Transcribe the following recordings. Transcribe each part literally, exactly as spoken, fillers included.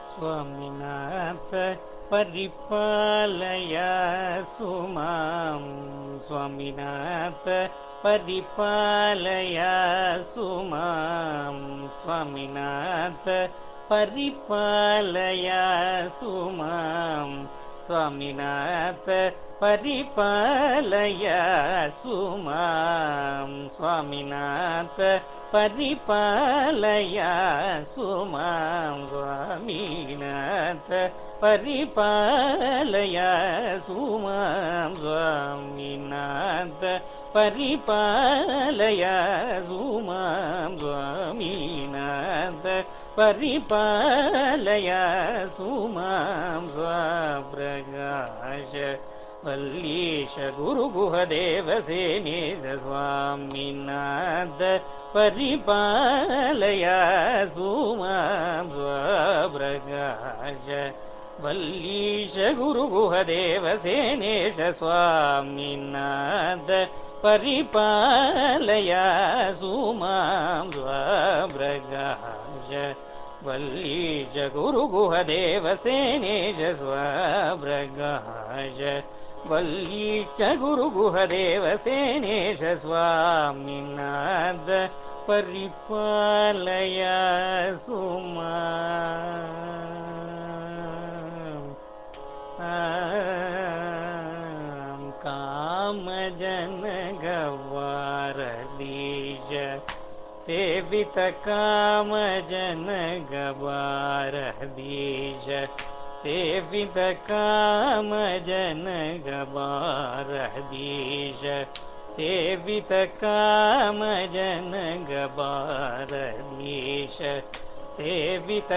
स्वामिनाथ परिपालय सुमां स्वामिनाथ परिपालय सुमां स्वामिनाथ परिपालय सुमां स्वामिनाथ परिपालय सुमां स्वामिनाथ परिपालय सुमां स्वामिनाथ परिपालय सुमां स्वामिनाथ परिपालय सुमां स्वामिनाथ परिपालय सुमां स्वाप्रकाश वल्लीश गुरुगुहदेव सेनेश स्वामिनाथ परिपालय सुमां स्वाप्रकाश वल्लीश गुरुगुहदेव सेनेश स्वामिनाथ परिपालय सुमां स्वाप्रकाश वल्लीश गुरुगुहदेव सेनेश स्वाप्रकाश वल्लीश गुरुगुहदेव सेनेश स्वामिनाथ परिपालय सुमां कामजनगवारदीश सेवित कामजनगवारदीश सेवित कामजनगवारदीश सेवित कामजनगवारदीश सेवित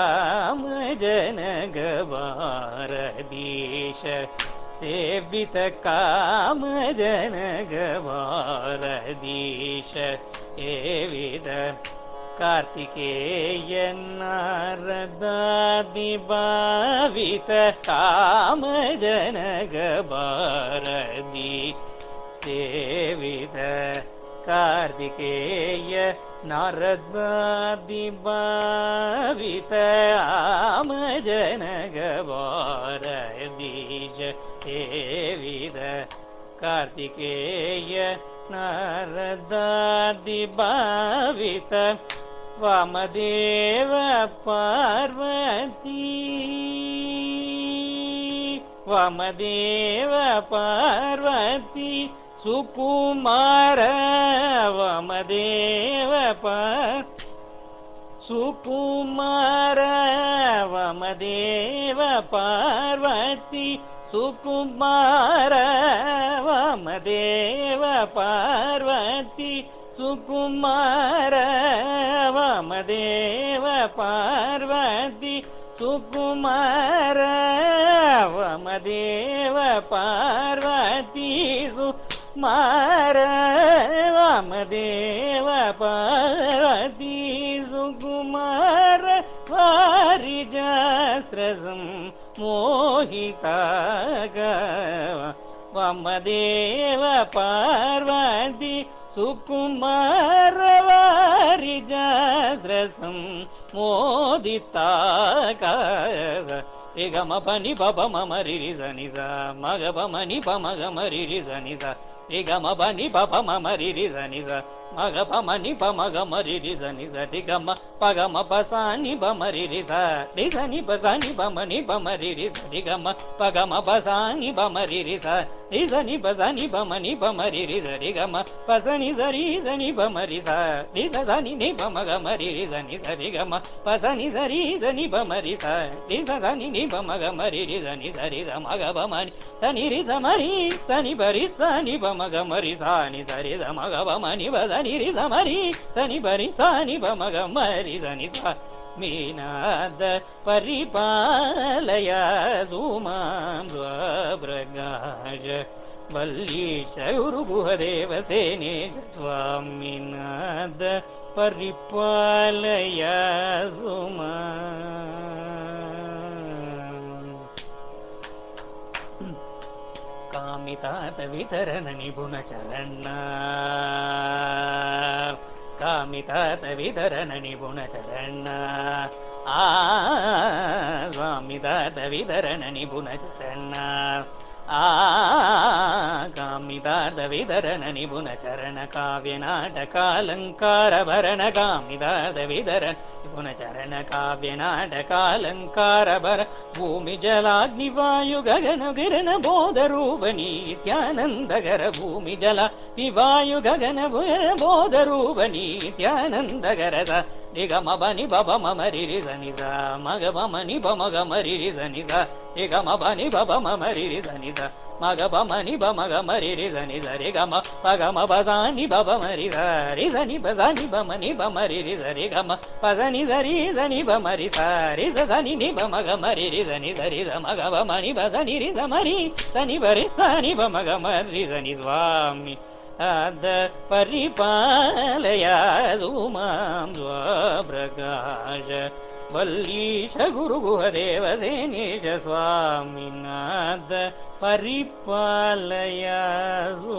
कामजनगवारदीश सेवित कामजनगवारदीश एविद कार्तिकेय नारदादिभावित कामजनगवारदी सेवित कार्तिकेय नारदादिभावित कामजनगवारदीश सेवित कार्तिकेय नारदादिभावित वामदेव पार्वती वामदेव पार्वती सुकुमार वामदेव पार्वती सुकुमार वामदेव पार्वती सुकुमार वामदेव पार्वती सुकुमार वामदेव पार्वती सुकुमार वामदेव पार्वती सुकुमार वामदेव पार्वती सुकुमार वारिजास्त्रसं मोहिता वामदेव पार्वती सुकुमार वारिजास्त्रसं मोदिता రిగమ పని పప మమ రిరి సని స మగ పమని పమగ మరిరి సని స రిగమ పని పప మమ రిరి సని స మగ పమని పమగ మరిరి సని స రిగమ పగమ పసాని బమరిరి స రిసని పసని బమని బమరిరి స రిగమ పగమ పసాని బమరిరి స రిసని పసని బమని బమరిరి స రిగమ పసని సరి సని బమరి స రిస సని ని బమగ మరిరి సని స రిగమ పసని సరి సని బమరి స రిస సని ని బమగ మరిరి సని సరి స మగ బమని సని రి సమరి సని బరి సని బమగ మరి సని సరి స మగ బమని బదని రి సమరి సని బరి సని బమగ మరి సని స మీనాద పరిపాలయ సుమాం స్వప్రకాశ వల్లీశ గురుగుహదేవ సేనేశ స్వామినాథ పరిపాలయ సుమాం కామితాత వితరణ నిపుణ చరణ ಕಾಮಿತಾತ ವಿತರಣ ನಿಪುಣ ಚರಣ ಆ ಸ್ವಾಮಿ ತಾತ ವಿತರಣ ನಿಪುಣ ಚರಣ ಆ ಕಾಮಿತಾತ ವಿತರಣ ನಿಪುಣ ಚರಣ ಕಾವ್ಯ ನಾಟಕಾಲಂಕಾರ ಭರಣ ಕಾಮಿತಾತ ವಿತರಣ ನಿಪುಣ ಚರಣ ಕಾವ್ಯ ನಾಟಕಾಲಂಕಾರ ಭರ ಭೂಮಿ ಜಲಾಗ್ನಿ ವಾಯು ಗಗನ ಗಿರಣ ಬೋಧ ರೂಪ ನಿತ್ಯಾನಂದಗರ ಭೂಮಿ ಜಲ ನಿವಾಯು ಗಗನ ಬೋಧ ರೂಪ ನಿತ್ಯಾನಂದಗರ ಸ ನಿಗಮ ಬನಿ ಬಬ ಮಮ ರಿರಿ ಸನಿಸ ಮಗ ಬಮ ನಿ ಬ ಮಗ ಮರಿರಿ ಸನಿಸ ನಿಗಮ ಬನಿ ಬಬ ಮಮ ರಿರಿ ಸನಿಸ ಮಗ ಬಮ ನಿ ಬ ಮಗ ಮರಿರಿ ಸನಿಸ ರಿ ಗಮ ಪಗ ಮ ಬಸ ನಿ ಬಬ ಮರಿ ಸ ರಿ ಸ ನಿ ಬಸ ನಿ ಬ ಮ ನಿ ಬ ಮರಿರಿ ಸ ರಿ ಗಮ ಪಸ ನಿ ಸ ರಿ ಸ ನಿ ಬ ಮರಿ ಸ ರಿ ಸ ಸ ನಿ ನಿ ಬ ಮಗ ಮರಿರಿ ಸ ನಿ ಸ ರಿ ಸ ಮಗ ಬ ಮ ನಿ ಬ ಸ ನಿ ರಿ ಸ ಮರಿ ಸ ನಿ ಬರಿ ಸ ನಿ ಬ ಮಗ ಮರಿ ಸ ನಿ ಸ್ವಾಮಿ ಅದ ಪರಿಪಾಲಯ ಸುಮಾಂ ಸ್ವಪ್ರಕಾಶ ವಲ್ಲೀಶ ಗುರು ಗುಹದೇವ ಸೇನೇಶ ಸ್ವಾಮಿನಾಥ ಪರಿಪಾಲಯ